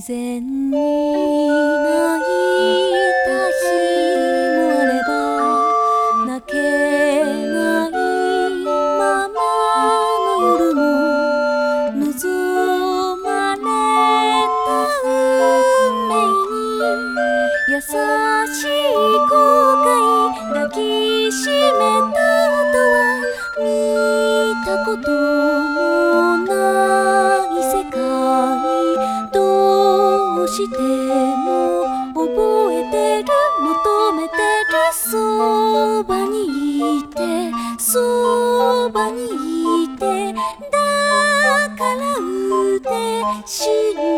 然に泣いた日もあれば泣けないままの夜も望まれた運命に優しい後悔抱きしめたとは見たこともない世界どうしても覚えてる求めてるそばにいてそばにいてだから腕信